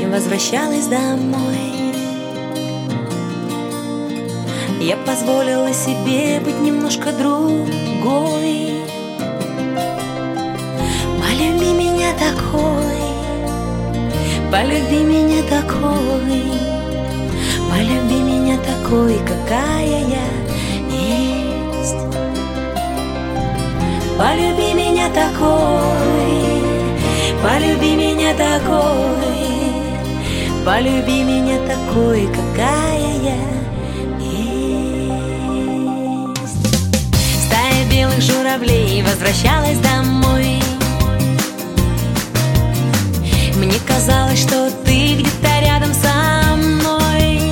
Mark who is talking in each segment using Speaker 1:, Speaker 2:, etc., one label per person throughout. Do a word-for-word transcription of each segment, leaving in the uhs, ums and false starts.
Speaker 1: возвращалась домой, я позволила себе быть немножко другой. Полюби меня такой, полюби меня такой, полюби меня такой, какая я есть. Полюби меня такой, полюби меня такой, полюби меня такой, какая я есть. Стая белых журавлей возвращалась домой. Мне казалось, что ты где-то рядом со мной.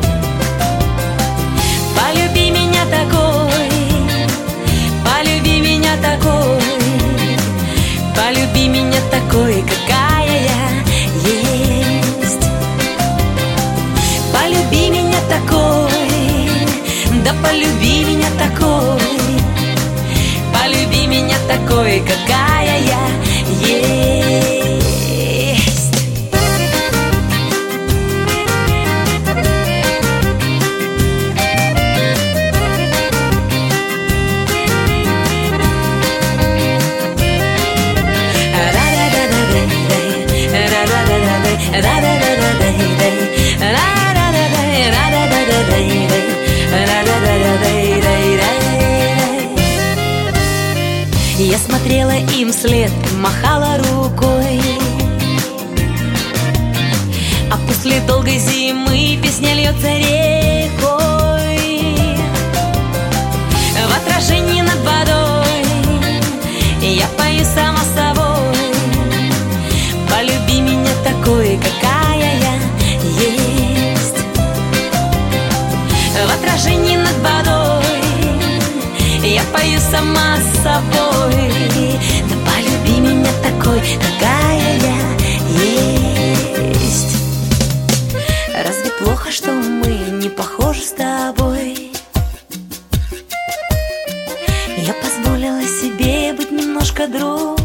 Speaker 1: Полюби меня такой, полюби меня такой, полюби меня такой, какая я есть. Полюби меня такой, да полюби меня такой, полюби меня такой, какая я есть. Я смотрела им вслед, махала рукой, а после долгой зимы песня льется рекой. В отражении над водой я пою сама с собой. Полюби меня такой, какая я есть. В отражении над водой я пою сама с собой. Да полюби меня такой, какая я есть. Разве плохо, что мы не похожи с тобой? Я позволила себе быть немножко другой.